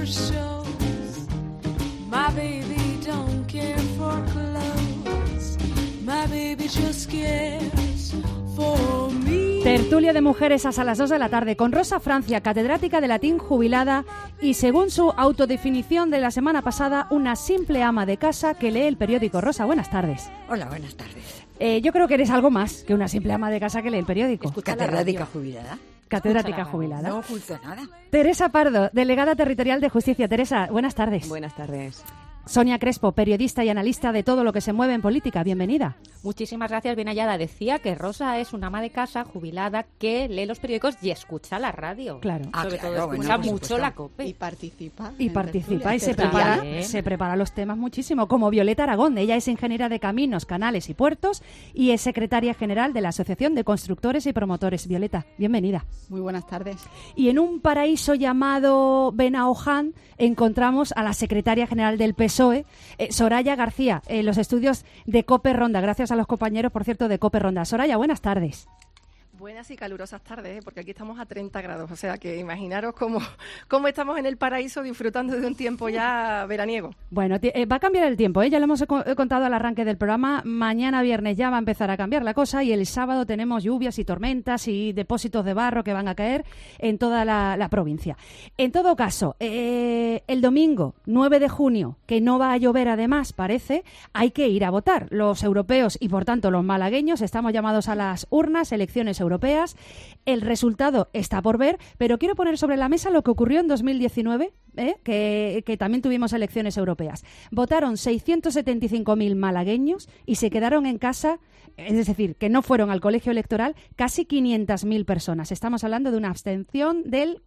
shows. My baby don't care for clothes. My baby just cares for me. Tertulia de mujeres hasta las 2 de la tarde con Rosa Francia, catedrática de latín jubilada y, según su autodefinición de la semana pasada, una simple ama de casa que lee el periódico. Rosa, buenas tardes. Hola, buenas tardes. Yo creo que eres algo más que una simple ama de casa que lee el periódico. Catedrática jubilada. Catedrática jubilada. No oculto nada. Teresa Pardo, delegada territorial de Justicia. Teresa, buenas tardes. Buenas tardes. Sonia Crespo, periodista y analista de todo lo que se mueve en política. Bienvenida. Muchísimas gracias, bien hallada. Decía que Rosa es una ama de casa jubilada que lee los periódicos y escucha la radio. Claro. Sobre todo escucha mucho la COPE. Y participa. Y se prepara los temas muchísimo. Como Violeta Aragón, ella es ingeniera de caminos, canales y puertos y es secretaria general de la Asociación de Constructores y Promotores. Violeta, bienvenida. Muy buenas tardes. Y en un paraíso llamado Benaoján encontramos a la secretaria general del PSOE, Soraya García, en los estudios de COPE Ronda. Gracias a los compañeros, por cierto, de COPE Ronda. Soraya, buenas tardes. Buenas y calurosas tardes, porque aquí estamos a 30 grados, o sea que imaginaros cómo estamos en el paraíso disfrutando de un tiempo ya veraniego. Bueno, va a cambiar el tiempo, ya lo hemos contado al arranque del programa. Mañana viernes ya va a empezar a cambiar la cosa y el sábado tenemos lluvias y tormentas y depósitos de barro que van a caer en toda la provincia. En todo caso, el domingo 9 de junio, que no va a llover además, parece, hay que ir a votar. Los europeos y por tanto los malagueños estamos llamados a las urnas, elecciones europeas. El resultado está por ver, pero quiero poner sobre la mesa lo que ocurrió en 2019, que también tuvimos elecciones europeas. Votaron 675.000 malagueños y se quedaron en casa, es decir, que no fueron al colegio electoral, casi 500.000 personas. Estamos hablando de una abstención del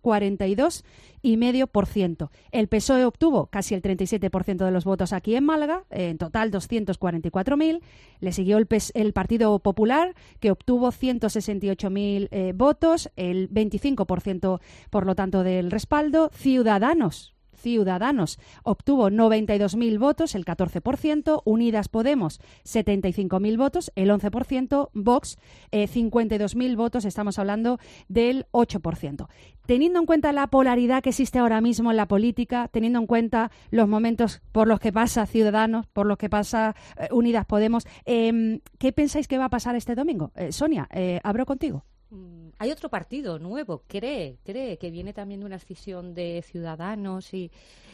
42,5%. El PSOE obtuvo casi el 37% de los votos aquí en Málaga, en total 244.000. Le siguió el Partido Popular, que obtuvo 168.000 votos, el 25% por lo tanto del respaldo. Ciudadanos obtuvo 92.000 votos, el 14%, Unidas Podemos 75.000 votos, el 11%, Vox 52.000 votos, estamos hablando del 8%. Teniendo en cuenta la polaridad que existe ahora mismo en la política, teniendo en cuenta los momentos por los que pasa Ciudadanos, por los que pasa Unidas Podemos, ¿qué pensáis que va a pasar este domingo? Sonia, abro contigo. Hay otro partido nuevo, cree que viene también de una escisión de Ciudadanos y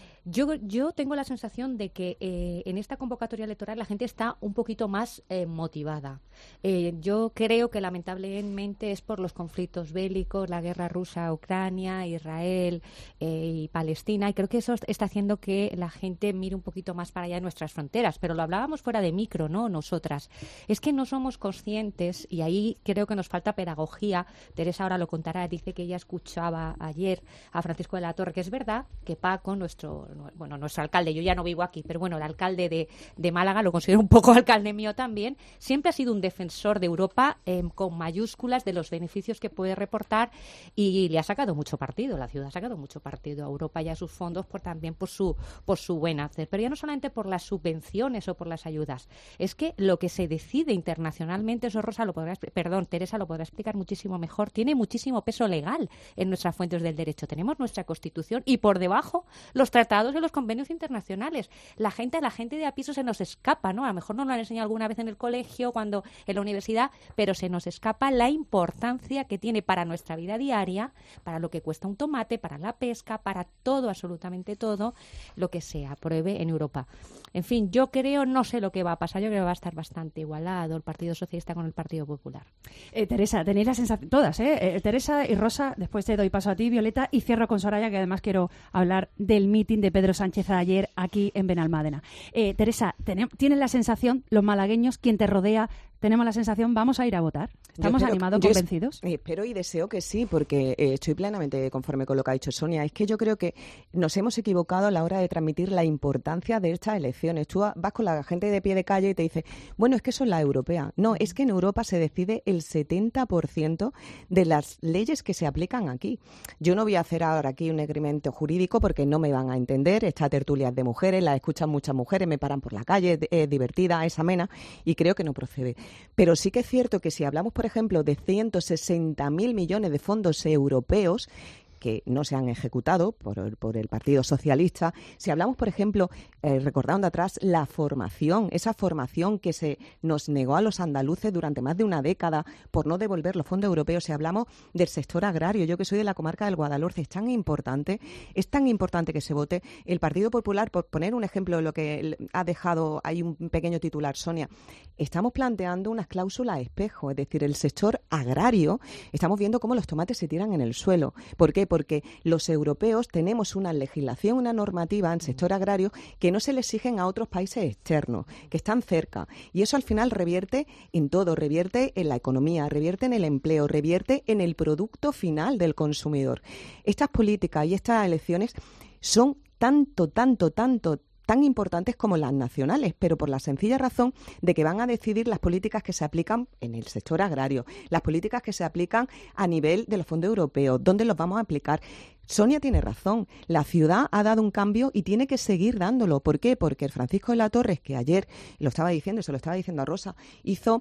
yo tengo la sensación de que en esta convocatoria electoral la gente está un poquito más motivada. Yo creo que lamentablemente es por los conflictos bélicos, la guerra rusa-Ucrania, Israel y Palestina, y creo que eso está haciendo que la gente mire un poquito más para allá de nuestras fronteras, pero lo hablábamos fuera de micro, ¿no? Nosotras. Es que no somos conscientes, y ahí creo que nos falta pedagogía. Teresa ahora lo contará, dice que ella escuchaba ayer a Francisco de la Torre, que es verdad que Paco, nuestro alcalde, yo ya no vivo aquí, pero bueno, el alcalde de Málaga, lo considero un poco alcalde mío también, siempre ha sido un defensor de Europa con mayúsculas de los beneficios que puede reportar y le ha sacado mucho partido, la ciudad ha sacado mucho partido a Europa y a sus fondos también por su buen hacer, pero ya no solamente por las subvenciones o por las ayudas, es que lo que se decide internacionalmente, eso Teresa lo podrá explicar muchísimo mejor, tiene muchísimo peso legal en nuestras fuentes del derecho, tenemos nuestra Constitución y por debajo los tratados de los convenios internacionales. La gente de a piso se nos escapa, ¿no? A lo mejor no lo han enseñado alguna vez en el colegio, en la universidad, pero se nos escapa la importancia que tiene para nuestra vida diaria, para lo que cuesta un tomate, para la pesca, para todo, absolutamente todo, lo que se apruebe en Europa. En fin, yo creo, no sé lo que va a pasar, yo creo que va a estar bastante igualado el Partido Socialista con el Partido Popular. Teresa, tenéis la sensación, todas, Teresa y Rosa, después te doy paso a ti, Violeta, y cierro con Soraya, que además quiero hablar del mitin de Pedro Sánchez ayer aquí en Benalmádena. Teresa, ¿tienes la sensación, los malagueños, quien te rodea, tenemos la sensación, vamos a ir a votar? ¿Estamos animados, convencidos? Espero y deseo que sí, porque estoy plenamente conforme con lo que ha dicho Sonia. Es que yo creo que nos hemos equivocado a la hora de transmitir la importancia de estas elecciones. Tú vas con la gente de pie de calle y te dice, bueno, es que son las europeas. No, es que en Europa se decide el 70% de las leyes que se aplican aquí. Yo no voy a hacer ahora aquí un incremento jurídico porque no me van a entender. Esta tertulia es de mujeres, la escuchan muchas mujeres, me paran por la calle, es divertida, es amena y creo que no procede. Pero sí que es cierto que si hablamos, por ejemplo, de 160.000 millones de fondos europeos, que no se han ejecutado por el Partido Socialista. Si hablamos, por ejemplo, recordando atrás, la formación, esa formación que se nos negó a los andaluces durante más de una década por no devolver los fondos europeos. Si hablamos del sector agrario, yo que soy de la comarca del Guadalhorce, es tan importante que se vote. El Partido Popular, por poner un ejemplo de lo que ha dejado ahí un pequeño titular, Sonia, estamos planteando unas cláusulas espejo, es decir, el sector agrario, estamos viendo cómo los tomates se tiran en el suelo. ¿Por qué? Porque los europeos tenemos una legislación, una normativa en sector agrario que no se le exigen a otros países externos, que están cerca. Y eso al final revierte en todo, revierte en la economía, revierte en el empleo, revierte en el producto final del consumidor. Estas políticas y estas elecciones son tan importantes como las nacionales, pero por la sencilla razón de que van a decidir las políticas que se aplican en el sector agrario, las políticas que se aplican a nivel de los fondos europeos, dónde los vamos a aplicar. Sonia tiene razón, la ciudad ha dado un cambio y tiene que seguir dándolo. ¿Por qué? Porque el Francisco de la Torres, que ayer lo estaba diciendo, se lo estaba diciendo a Rosa, hizo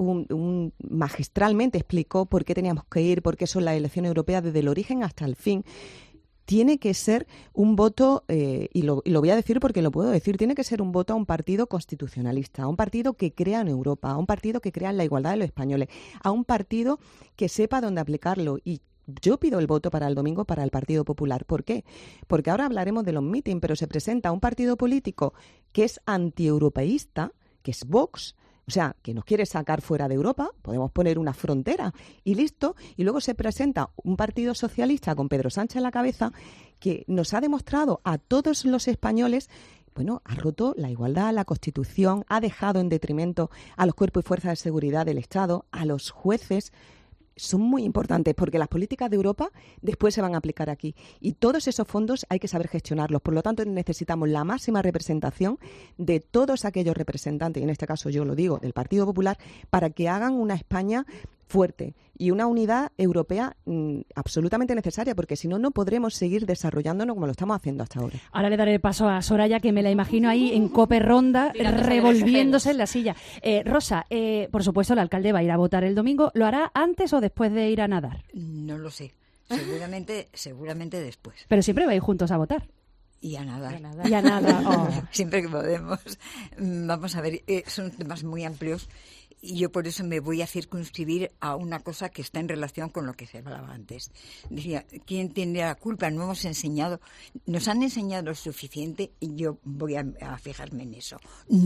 magistralmente explicó por qué teníamos que ir, por qué son las elecciones europeas desde el origen hasta el fin. Tiene que ser un voto, y lo voy a decir porque lo puedo decir, tiene que ser un voto a un partido constitucionalista, a un partido que crea en Europa, a un partido que crea en la igualdad de los españoles, a un partido que sepa dónde aplicarlo. Y yo pido el voto para el domingo para el Partido Popular. ¿Por qué? Porque ahora hablaremos de los mítines, pero se presenta un partido político que es antieuropeísta, que es Vox, o sea, que nos quiere sacar fuera de Europa, podemos poner una frontera y listo. Y luego se presenta un partido socialista con Pedro Sánchez a la cabeza que nos ha demostrado a todos los españoles, bueno, ha roto la igualdad, la Constitución, ha dejado en detrimento a los cuerpos y fuerzas de seguridad del Estado, a los jueces. Son muy importantes porque las políticas de Europa después se van a aplicar aquí y todos esos fondos hay que saber gestionarlos. Por lo tanto, necesitamos la máxima representación de todos aquellos representantes, y en este caso yo lo digo, del Partido Popular, para que hagan una España fuerte y una unidad europea absolutamente necesaria, porque si no, no podremos seguir desarrollándonos como lo estamos haciendo hasta ahora. Ahora le daré paso a Soraya, que me la imagino ahí en Cope Ronda, revolviéndose en la silla. Rosa, por supuesto, el alcalde va a ir a votar el domingo. ¿Lo hará antes o después de ir a nadar? No lo sé. Seguramente después. Pero siempre vais juntos a votar. Y a nadar. Y a nadar. Oh. Siempre que podemos. Vamos a ver, son temas muy amplios. Y yo por eso me voy a circunscribir a una cosa que está en relación con lo que se hablaba antes. Decía, ¿quién tiene la culpa? No hemos enseñado, nos han enseñado lo suficiente y yo voy a fijarme en eso.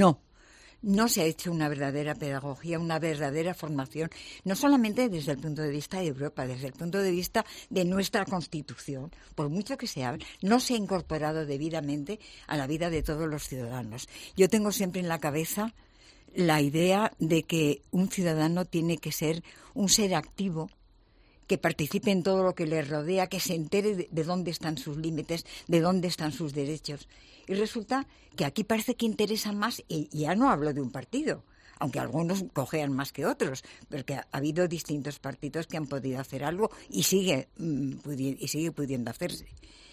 No se ha hecho una verdadera pedagogía, una verdadera formación, no solamente desde el punto de vista de Europa, desde el punto de vista de nuestra Constitución. Por mucho que se hable, no se ha incorporado debidamente a la vida de todos los ciudadanos. Yo tengo siempre en la cabeza la idea de que un ciudadano tiene que ser un ser activo, que participe en todo lo que le rodea, que se entere de dónde están sus límites, de dónde están sus derechos. Y resulta que aquí parece que interesa más, y ya no hablo de un partido, aunque algunos cojean más que otros, porque ha habido distintos partidos que han podido hacer algo y sigue pudiendo hacerse.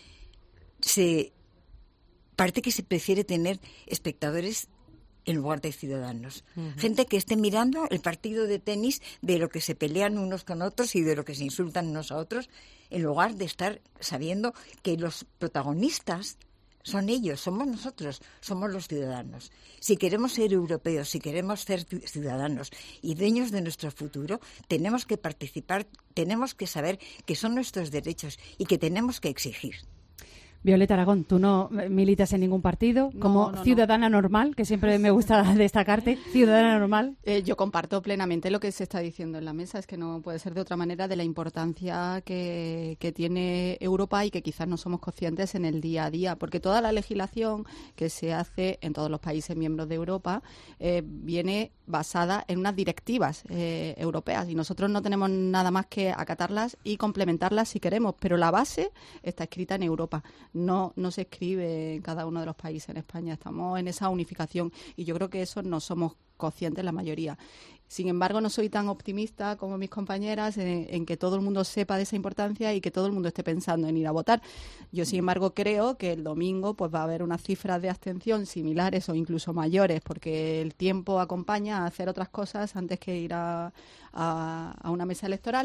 Parece que se prefiere tener espectadores en lugar de ciudadanos. Uh-huh. Gente que esté mirando el partido de tenis de lo que se pelean unos con otros y de lo que se insultan unos a otros, en lugar de estar sabiendo que los protagonistas son ellos, somos nosotros, somos los ciudadanos. Si queremos ser europeos, si queremos ser ciudadanos y dueños de nuestro futuro, tenemos que participar, tenemos que saber que son nuestros derechos y que tenemos que exigir. Violeta Aragón, tú no militas en ningún partido, como ciudadana normal, que siempre me gusta destacarte, ciudadana normal. Yo comparto plenamente lo que se está diciendo en la mesa, es que no puede ser de otra manera, de la importancia que tiene Europa y que quizás no somos conscientes en el día a día, porque toda la legislación que se hace en todos los países miembros de Europa viene basada en unas directivas europeas y nosotros no tenemos nada más que acatarlas y complementarlas si queremos, pero la base está escrita en Europa. No se escribe en cada uno de los países en España. Estamos en esa unificación y yo creo que eso no somos conscientes la mayoría. Sin embargo, no soy tan optimista como mis compañeras en que todo el mundo sepa de esa importancia y que todo el mundo esté pensando en ir a votar. Yo, sin embargo, creo que el domingo pues va a haber unas cifras de abstención similares o incluso mayores, porque el tiempo acompaña a hacer otras cosas antes que ir a una mesa electoral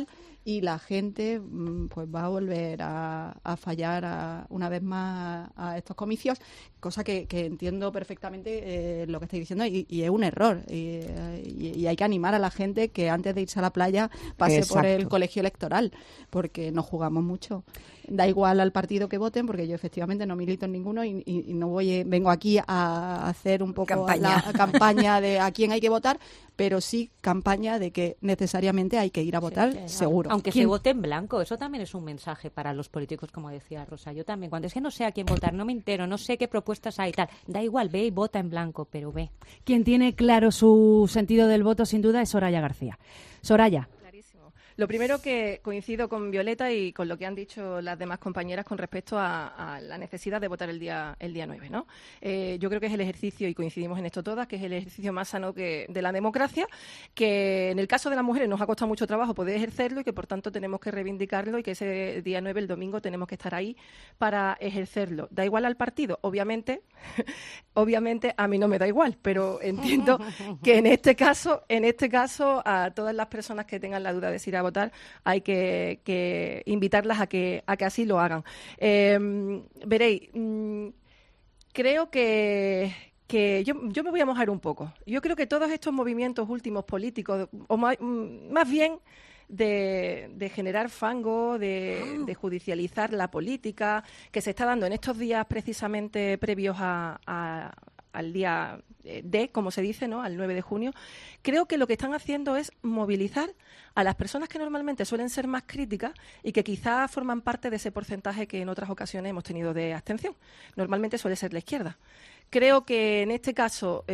y la gente pues va a volver a fallar una vez más a estos comicios, cosa que entiendo perfectamente lo que estáis diciendo y es un error y hay que animar a la gente que antes de irse a la playa pase Exacto. por el colegio electoral, porque nos jugamos mucho. Da igual al partido que voten, porque yo efectivamente no milito en ninguno y no vengo aquí a hacer un poco la campaña de a quién hay que votar, pero sí campaña de que necesariamente hay que ir a votar, seguro. Aunque se vote en blanco, eso también es un mensaje para los políticos, como decía Rosa. Yo también, cuando es que no sé a quién votar, no me entero, no sé qué propuestas hay y tal, da igual, ve y vota en blanco, pero ve. Quien tiene claro su sentido del voto, sin duda, es Soraya García. Soraya. Lo primero que coincido con Violeta y con lo que han dicho las demás compañeras con respecto a la necesidad de votar el día 9, ¿no? Yo creo que es el ejercicio, y coincidimos en esto todas, que es el ejercicio más sano de la democracia, que en el caso de las mujeres nos ha costado mucho trabajo poder ejercerlo y que por tanto tenemos que reivindicarlo y que ese día 9, el domingo, tenemos que estar ahí para ejercerlo. ¿Da igual al partido? Obviamente a mí no me da igual, pero entiendo que en este caso a todas las personas que tengan la duda de si ir a votar hay que invitarlas a que así lo hagan. Veréis, creo que yo me voy a mojar un poco. Yo creo que todos estos movimientos últimos políticos, o más bien de generar fango, de judicializar la política, que se está dando en estos días precisamente previos al día D, como se dice, ¿no?, al 9 de junio, creo que lo que están haciendo es movilizar a las personas que normalmente suelen ser más críticas y que quizás forman parte de ese porcentaje que en otras ocasiones hemos tenido de abstención. Normalmente suele ser la izquierda. Creo que en este caso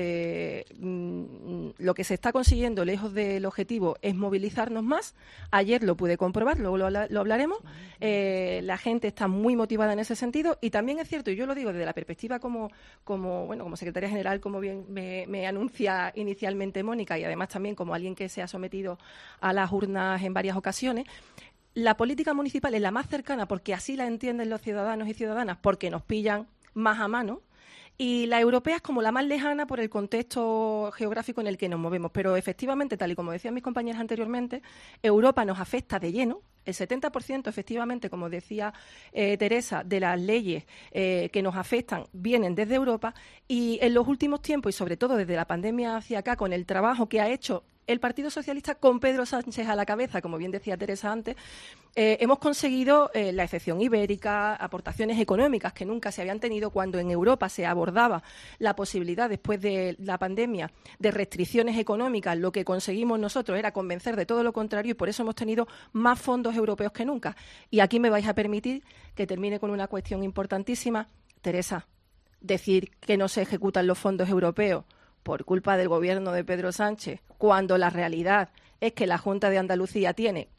lo que se está consiguiendo, lejos del objetivo, es movilizarnos más. Ayer lo pude comprobar, luego lo hablaremos. La gente está muy motivada en ese sentido y también es cierto, y yo lo digo desde la perspectiva como secretaria general, como bien me anuncia inicialmente Mónica, y además también como alguien que se ha sometido a las urnas en varias ocasiones, la política municipal es la más cercana porque así la entienden los ciudadanos y ciudadanas, porque nos pillan más a mano. Y la europea es como la más lejana por el contexto geográfico en el que nos movemos. Pero efectivamente, tal y como decían mis compañeras anteriormente, Europa nos afecta de lleno. El 70%, efectivamente, como decía Teresa, de las leyes que nos afectan vienen desde Europa. Y en los últimos tiempos, y sobre todo desde la pandemia hacia acá, con el trabajo que ha hecho el Partido Socialista con Pedro Sánchez a la cabeza, como bien decía Teresa antes, hemos conseguido la excepción ibérica, aportaciones económicas que nunca se habían tenido cuando en Europa se abordaba la posibilidad, después de la pandemia, de restricciones económicas. Lo que conseguimos nosotros era convencer de todo lo contrario y por eso hemos tenido más fondos europeos que nunca. Y aquí me vais a permitir que termine con una cuestión importantísima. Teresa, decir que no se ejecutan los fondos europeos por culpa del gobierno de Pedro Sánchez, cuando la realidad es que la Junta de Andalucía tiene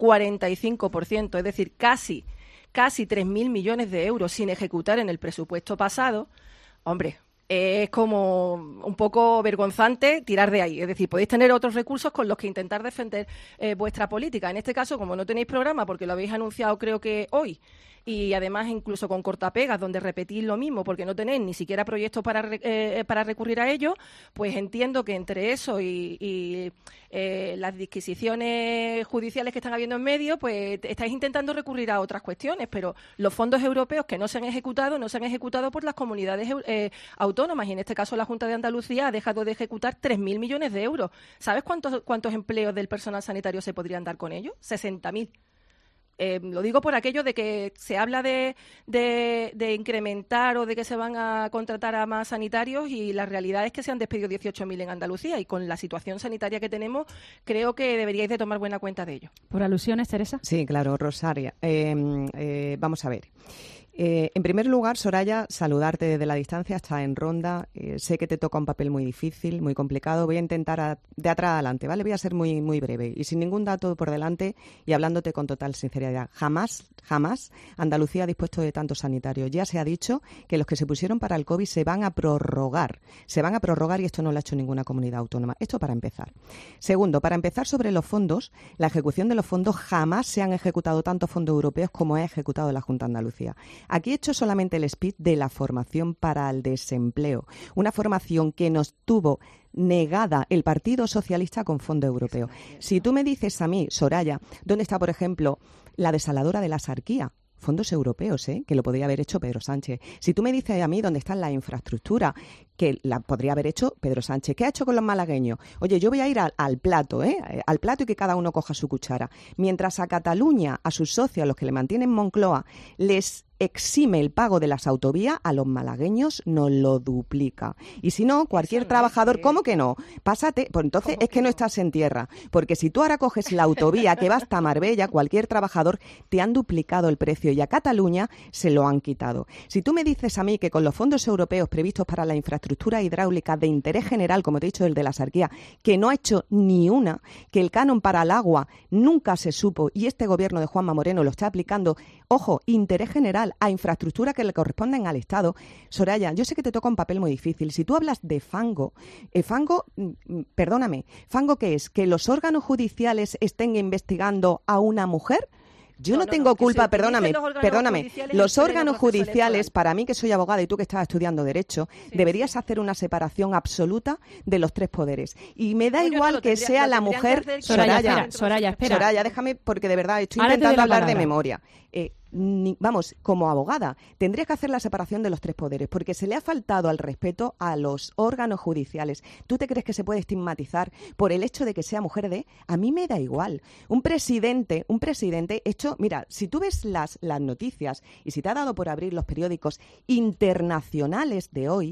45%, es decir, casi 3.000 millones de euros sin ejecutar en el presupuesto pasado, hombre, es como un poco vergonzante tirar de ahí. Es decir, podéis tener otros recursos con los que intentar defender vuestra política. En este caso, como no tenéis programa, porque lo habéis anunciado creo que hoy, y además incluso con cortapegas, donde repetís lo mismo porque no tenéis ni siquiera proyectos para recurrir a ello, pues entiendo que entre eso y las disquisiciones judiciales que están habiendo en medio, pues estáis intentando recurrir a otras cuestiones, pero los fondos europeos que no se han ejecutado por las comunidades autónomas, y en este caso la Junta de Andalucía ha dejado de ejecutar 3.000 millones de euros. ¿Sabes cuántos empleos del personal sanitario se podrían dar con ello? 60.000. Lo digo por aquello de que se habla de incrementar o de que se van a contratar a más sanitarios y la realidad es que se han despedido 18.000 en Andalucía y con la situación sanitaria que tenemos creo que deberíais de tomar buena cuenta de ello. ¿Por alusiones, Teresa? Sí, claro, Rosaria. Vamos a ver. En primer lugar, Soraya, saludarte desde la distancia, está en Ronda. Sé que te toca un papel muy difícil, muy complicado. Voy a intentar de atrás adelante, ¿vale? Voy a ser muy, muy breve y sin ningún dato por delante y hablándote con total sinceridad. Jamás Andalucía ha dispuesto de tantos sanitarios. Ya se ha dicho que los que se pusieron para el COVID se van a prorrogar. Y esto no lo ha hecho ninguna comunidad autónoma. Esto para empezar. Segundo, para empezar sobre los fondos, la ejecución de los fondos jamás se han ejecutado tantos fondos europeos como ha ejecutado la Junta de Andalucía. Aquí he hecho solamente el speech de la formación para el desempleo, una formación que nos tuvo negada el Partido Socialista con fondo europeo. Si tú me dices a mí, Soraya, ¿dónde está, por ejemplo, la desaladora de la Sarquía? Fondos europeos, que lo podría haber hecho Pedro Sánchez. Si tú me dices a mí dónde está la infraestructura, que la podría haber hecho Pedro Sánchez. ¿Qué ha hecho con los malagueños? Oye, yo voy a ir al plato, al plato y que cada uno coja su cuchara. Mientras a Cataluña, a sus socios, a los que le mantienen Moncloa, les exime el pago de las autovías, a los malagueños nos lo duplica. Y si no, cualquier trabajador, ¿cómo que no? Pásate, pues entonces es que no estás en tierra. Porque si tú ahora coges la autovía que va hasta Marbella, cualquier trabajador, te han duplicado el precio y a Cataluña se lo han quitado. Si tú me dices a mí que con los fondos europeos previstos para la infraestructura hidráulica de interés general, como te he dicho, el de la Sarquía, que no ha hecho ni una, que el canon para el agua nunca se supo y este gobierno de Juanma Moreno lo está aplicando, ojo, interés general a infraestructura que le corresponden al Estado. Soraya, yo sé que te toca un papel muy difícil. Si tú hablas de fango, perdóname, ¿fango qué es? ¿Que los órganos judiciales estén investigando a una mujer? Yo no tengo culpa, perdóname. Los órganos judiciales, para mí que soy abogada y tú que estás estudiando Derecho, deberías hacer una separación absoluta de los tres poderes. Y me da igual que sea la mujer... Soraya, espera. Soraya, déjame, porque de verdad estoy intentando hablar de memoria. Como abogada, tendría que hacer la separación de los tres poderes, porque se le ha faltado al respeto a los órganos judiciales. ¿Tú te crees que se puede estigmatizar por el hecho de que sea mujer de? A mí me da igual. Un presidente hecho, mira, si tú ves las noticias y si te ha dado por abrir los periódicos internacionales de hoy,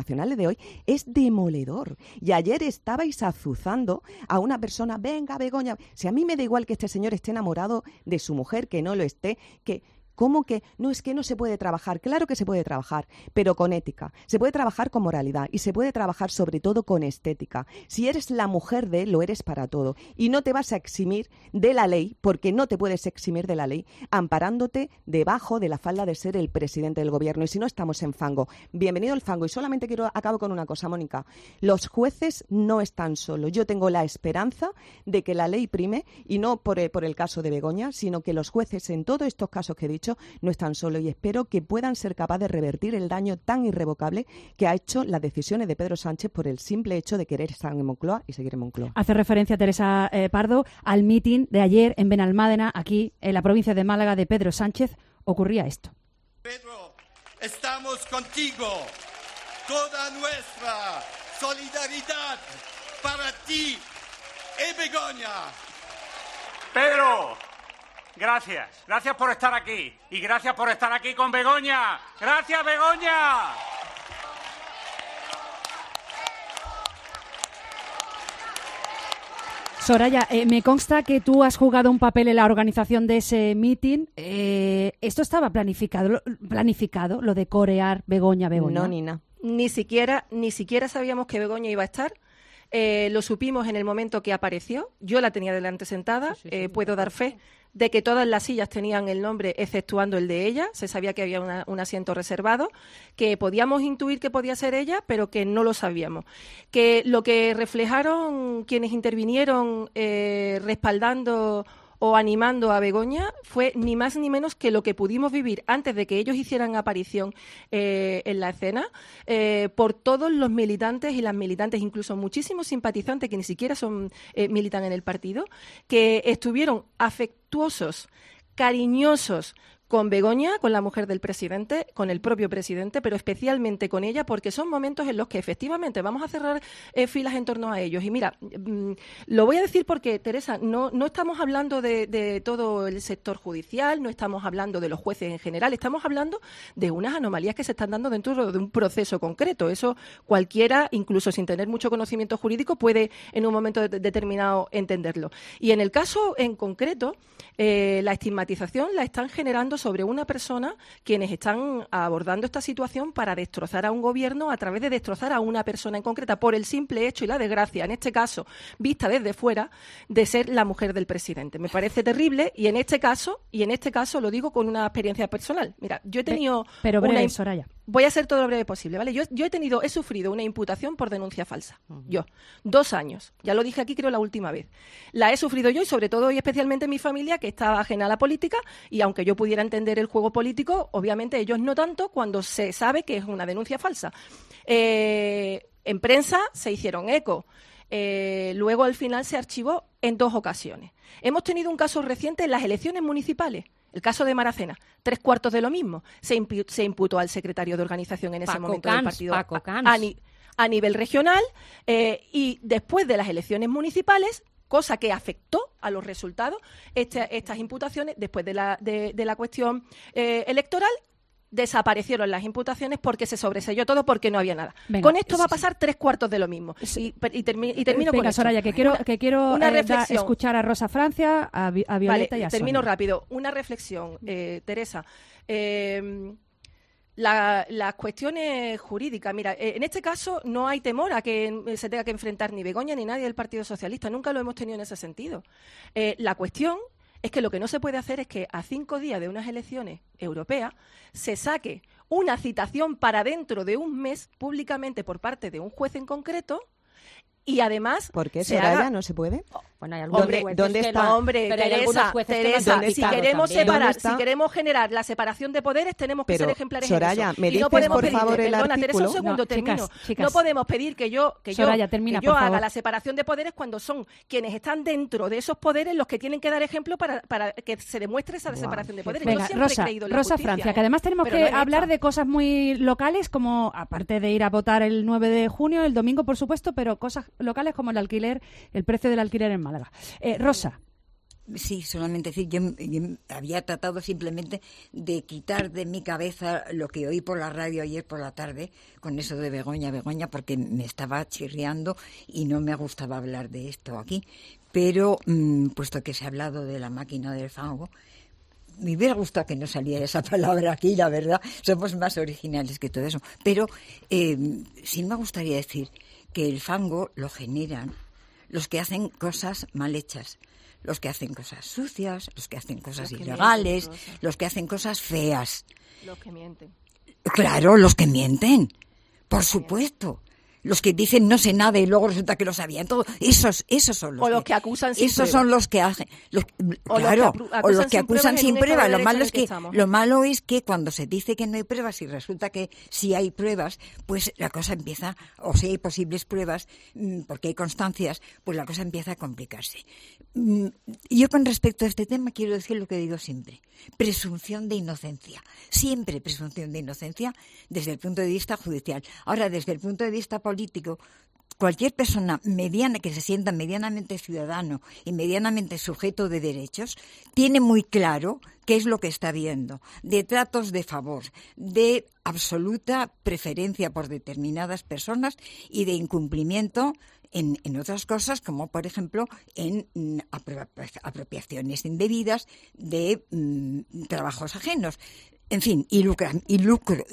es demoledor. Y ayer estabais azuzando a una persona, venga, Begoña, si a mí me da igual que este señor esté enamorado de su mujer, que no lo esté, ¿cómo que? No, es que no se puede trabajar. Claro que se puede trabajar, pero con ética. Se puede trabajar con moralidad y se puede trabajar sobre todo con estética. Si eres la mujer de, lo eres para todo. Y no te vas a eximir de la ley, porque no te puedes eximir de la ley, amparándote debajo de la falda de ser el presidente del gobierno. Y si no, estamos en fango. Bienvenido al fango. Y solamente acabo con una cosa, Mónica. Los jueces no están solos. Yo tengo la esperanza de que la ley prime, y no por el caso de Begoña, sino que los jueces en todos estos casos que he dicho no están solos, y espero que puedan ser capaces de revertir el daño tan irrevocable que ha hecho las decisiones de Pedro Sánchez por el simple hecho de querer estar en Moncloa y seguir en Moncloa. Hace referencia, Teresa Pardo, al mitin de ayer en Benalmádena, aquí en la provincia de Málaga, de Pedro Sánchez. Ocurría esto. Pedro, estamos contigo. Toda nuestra solidaridad para ti, Begoña. Pedro, gracias por estar aquí y gracias por estar aquí con Begoña. ¡Gracias, Begoña! Soraya, me consta que tú has jugado un papel en la organización de ese mitin. ¿Esto estaba planificado, lo de corear Begoña? No, Nina. Ni siquiera sabíamos que Begoña iba a estar. Lo supimos en el momento que apareció. Yo la tenía delante sentada. Puedo dar fe de que todas las sillas tenían el nombre, exceptuando el de ella. Se sabía que había un asiento reservado, que podíamos intuir que podía ser ella, pero que no lo sabíamos. Que lo que reflejaron quienes intervinieron respaldando o animando a Begoña fue ni más ni menos que lo que pudimos vivir antes de que ellos hicieran aparición en la escena, por todos los militantes y las militantes, incluso muchísimos simpatizantes que ni siquiera militan en el partido, que estuvieron afectuosos, cariñosos con Begoña, con la mujer del presidente, con el propio presidente, pero especialmente con ella, porque son momentos en los que efectivamente vamos a cerrar filas en torno a ellos. Y mira, lo voy a decir porque, Teresa, no estamos hablando de todo el sector judicial, no estamos hablando de los jueces en general, estamos hablando de unas anomalías que se están dando dentro de un proceso concreto. Eso cualquiera, incluso sin tener mucho conocimiento jurídico, puede en un momento determinado entenderlo. Y en el caso en concreto, la estigmatización la están generando sobre una persona quienes están abordando esta situación para destrozar a un gobierno a través de destrozar a una persona en concreta por el simple hecho y la desgracia, en este caso, vista desde fuera, de ser la mujer del presidente. Me parece terrible y en este caso lo digo con una experiencia personal. Mira, yo he tenido pero breve, Soraya. voy a ser todo lo breve posible, ¿vale? Yo he sufrido una imputación por denuncia falsa. Yo, 2 años. Ya lo dije aquí, creo, la última vez. La he sufrido yo y sobre todo y especialmente mi familia, que está ajena a la política, y aunque yo pudiera entender el juego político, obviamente ellos no tanto cuando se sabe que es una denuncia falsa. En prensa se hicieron eco. Luego al final se archivó en 2 ocasiones. Hemos tenido un caso reciente en las elecciones municipales, el caso de Maracena, 3/4 de lo mismo. Se imputó al secretario de organización en ese momento del partido a nivel regional, y después de las elecciones municipales, cosa que afectó a los resultados, estas imputaciones, después de la cuestión electoral, desaparecieron las imputaciones porque se sobreseyó todo, porque no había nada. Venga, con esto va a pasar 3/4 de lo mismo. Y termino con esto. Soraya, que quiero escuchar a Rosa Francia, a Violeta y a Sonia. Termino rápido. Una reflexión, Teresa. Las cuestiones jurídicas, mira, en este caso no hay temor a que se tenga que enfrentar ni Begoña ni nadie del Partido Socialista. Nunca lo hemos tenido en ese sentido. La cuestión es que lo que no se puede hacer es que a 5 días de unas elecciones europeas se saque una citación para dentro de un mes públicamente por parte de un juez en concreto y además... ¿Por qué, Soraya, no se puede? Bueno, hay algunos jueces ¿dónde que está? No, hombre, pero Teresa, si queremos separar, si queremos generar la separación de poderes, tenemos que ser ejemplares Soraya, en eso. ¿me dices, no podemos por favor, el perdona, artículo? Teresa, un segundo, termino. No podemos pedir que yo Soraya, haga favor la separación de poderes cuando son quienes están dentro de esos poderes los que tienen que dar ejemplo para que se demuestre esa separación de poderes. Venga, yo siempre Rosa, he creído en la Rosa justicia, Francia, que además tenemos que hablar de cosas muy locales, como, aparte de ir a votar el 9 de junio, el domingo, por supuesto, pero cosas locales como el precio del alquiler en Málaga. Rosa. Sí, solamente decir, yo había tratado simplemente de quitar de mi cabeza lo que oí por la radio ayer por la tarde con eso de Begoña, porque me estaba chirriando y no me gustaba hablar de esto aquí. Pero, puesto que se ha hablado de la máquina del fango, me hubiera gustado que no saliera esa palabra aquí, la verdad, somos más originales que todo eso. Pero sí me gustaría decir que el fango lo generan los que hacen cosas mal hechas, los que hacen cosas sucias, los que hacen cosas ilegales, los que hacen cosas feas. Los que mienten. Claro, los que mienten, por supuesto. Los que dicen no sé nada y luego resulta que lo sabían todo. Esos son los o los que acusan sin esos pruebas. Son los que hacen. O los que acusan sin pruebas. Lo malo es que cuando se dice que no hay pruebas y resulta que sí hay pruebas, pues la cosa empieza, o si hay posibles pruebas, porque hay constancias, pues la cosa empieza a complicarse. Yo con respecto a este tema quiero decir lo que digo siempre. Presunción de inocencia. Siempre presunción de inocencia desde el punto de vista judicial. Ahora, desde el punto de vista político, cualquier persona que se sienta medianamente ciudadano y medianamente sujeto de derechos tiene muy claro qué es lo que está viendo, de tratos de favor, de absoluta preferencia por determinadas personas y de incumplimiento en otras cosas, como por ejemplo en apropiaciones indebidas de trabajos ajenos, en fin, y lucro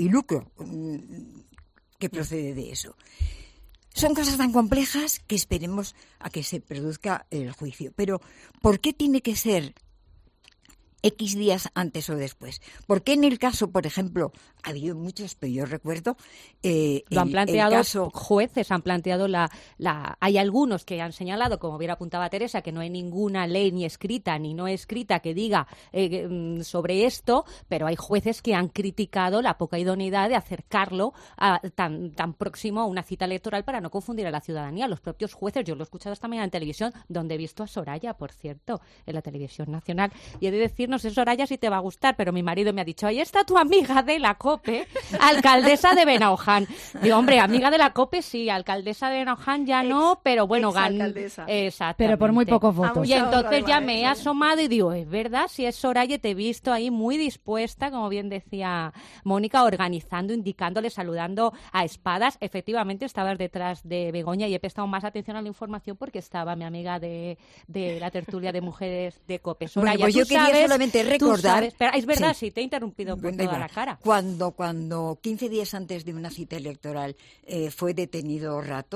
que procede de eso. Son cosas tan complejas que esperemos a que se produzca el juicio. Pero, ¿por qué tiene que ser X días antes o después? ¿Por qué en el caso, por ejemplo, ha habido muchos, pero yo recuerdo... Lo han planteado jueces, han planteado hay algunos que han señalado, como bien apuntaba Teresa, que no hay ninguna ley ni escrita ni no escrita que diga sobre esto, pero hay jueces que han criticado la poca idoneidad de acercarlo tan próximo a una cita electoral para no confundir a la ciudadanía. Los propios jueces, yo lo he escuchado esta mañana en televisión, donde he visto a Soraya, por cierto, en la televisión nacional, y he de decir, no sé, Soraya, si te va a gustar, pero mi marido me ha dicho, ahí está tu amiga de la COPE, alcaldesa de Benaoján. Digo, hombre, amiga de la COPE sí, alcaldesa de Benaoján ya no, pero bueno, exactamente. Pero por muy pocos votos. Y entonces ya me he asomado y digo, es verdad, si es Soraya, te he visto ahí muy dispuesta, como bien decía Mónica, organizando, indicándole, saludando a espadas. Efectivamente, estabas detrás de Begoña y he prestado más atención a la información porque estaba mi amiga de la tertulia de mujeres de COPE. Soraya, bueno, pues yo quería solamente recordar... Pero es verdad, sí, te he interrumpido por toda la cara. Cuando 15 días antes de una cita electoral fue detenido Rato,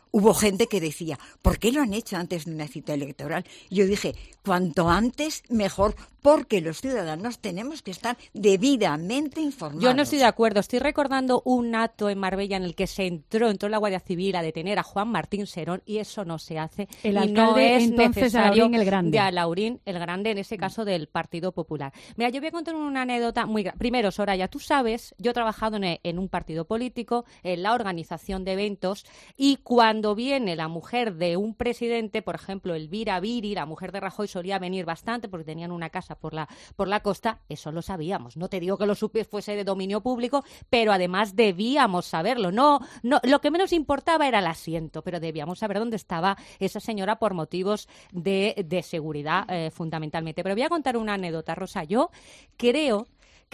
hubo gente que decía, ¿por qué lo han hecho antes de una cita electoral? Yo dije, cuanto antes mejor, porque los ciudadanos tenemos que estar debidamente informados. Yo no estoy de acuerdo. Estoy recordando un acto en Marbella en el que entró la Guardia Civil a detener a Juan Martín Serón, y eso no se hace. El y alcalde no es entonces necesario Alaurín el Grande. de Alaurín el Grande, en ese caso del Partido Popular. Mira, yo voy a contar una anécdota muy grande. Primero, Soraya, tú sabes, yo he trabajado en un partido político, en la organización de eventos, y cuando viene la mujer de un presidente, por ejemplo, Elvira Viri, la mujer de Rajoy, solía venir bastante porque tenían una casa por la costa, eso lo sabíamos. No te digo que lo fuese de dominio público, pero además debíamos saberlo. No, lo que menos importaba era el asiento, pero debíamos saber dónde estaba esa señora por motivos de seguridad, fundamentalmente. Pero voy a contar una anécdota, Rosa. Yo creo,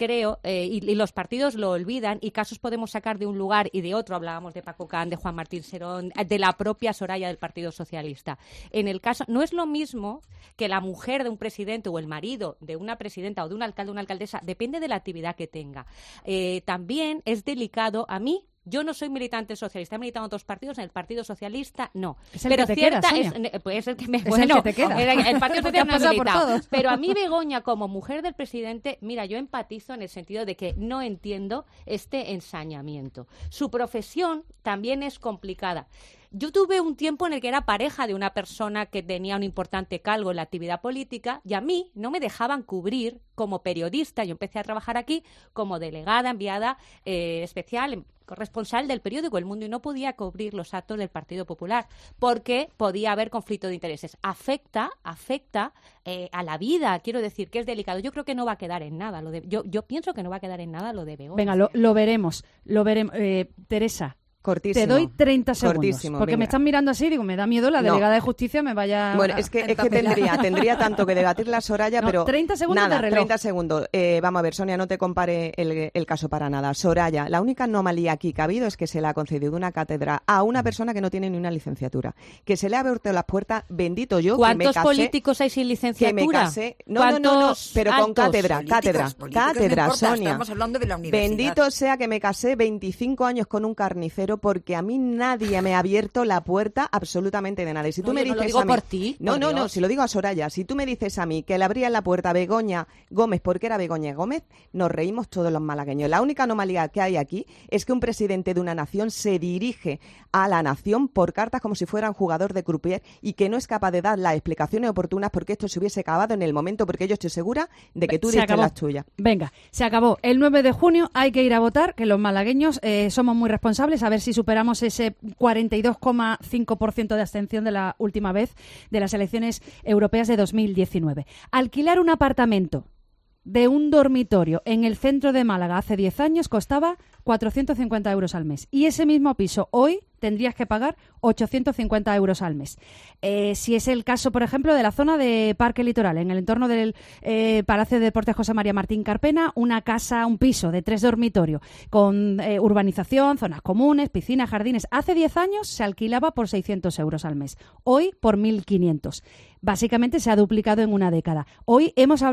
y los partidos lo olvidan, y casos podemos sacar de un lugar y de otro. Hablábamos de Paco Can, de Juan Martín Serón, de la propia Soraya del Partido Socialista. En el caso, no es lo mismo que la mujer de un presidente o el marido de una presidenta o de un alcalde o una alcaldesa, depende de la actividad que tenga. También es delicado, a mí, yo no soy militante socialista, he militado en otros partidos, en el Partido Socialista no. Es el pero que te cierta queda, Sonia. pues el que me Es el que te queda. El Partido Porque has Socialista no he pasado por militado. todos. Pero a mí, Begoña, como mujer del presidente, mira, yo empatizo en el sentido de que no entiendo este ensañamiento. Su profesión también es complicada. Yo tuve un tiempo en el que era pareja de una persona que tenía un importante cargo en la actividad política, y a mí no me dejaban cubrir como periodista. Yo empecé a trabajar aquí como delegada, enviada especial, corresponsal del periódico El Mundo, y no podía cubrir los actos del Partido Popular porque podía haber conflicto de intereses. Afecta a la vida, quiero decir que es delicado. Yo creo que no va a quedar en nada. Yo pienso que no va a quedar en nada lo de Begoña. Venga, lo veremos. Teresa. Cortísimo. Te doy 30 segundos. Cortísimo, porque venga. me están mirando así, digo, me da miedo la delegada de justicia me vaya Bueno, es que tendría tanto que debatir la Soraya, No, pero 30 segundos nada, de reloj. 30 segundos. Vamos a ver, Sonia, no te compare el caso para nada. Soraya, la única anomalía aquí que ha habido es que se le ha concedido una cátedra a una persona que no tiene ni una licenciatura, que se le ha abierto las puertas, bendito yo, que me ¿Cuántos casé, políticos hay sin licenciatura? que me casé, no, pero con cátedra, Políticos, Sonia. Estamos hablando de la universidad. Bendito sea que me casé 25 años con un carnicero, porque a mí nadie me ha abierto la puerta absolutamente de nada. Y si tú No, me yo no dices lo digo a mí, por ti, por no, Dios. si lo digo a Soraya, si tú me dices a mí que le abrían la puerta a Begoña Gómez porque era Begoña Gómez, nos reímos todos los malagueños. La única anomalía que hay aquí es que un presidente de una nación se dirige a la nación por cartas como si fuera un jugador de croupier, y que no es capaz de dar las explicaciones oportunas, porque esto se hubiese acabado en el momento, porque yo estoy segura de que tú Se diste acabó. las tuyas. Venga, se acabó. El 9 de junio hay que ir a votar, que los malagueños somos muy responsables, a ver si superamos ese 42,5% de abstención de la última vez de las elecciones europeas de 2019. Alquilar un apartamento de un dormitorio en el centro de Málaga hace 10 años costaba 450 euros al mes. Y ese mismo piso hoy tendrías que pagar 850 euros al mes. Si es el caso, por ejemplo, de la zona de Parque Litoral, en el entorno del Palacio de Deportes José María Martín Carpena, una casa, un piso de 3 dormitorios con urbanización, zonas comunes, piscinas, jardines. Hace 10 años se alquilaba por 600 euros al mes. Hoy por 1.500. Básicamente se ha duplicado en una década. Hoy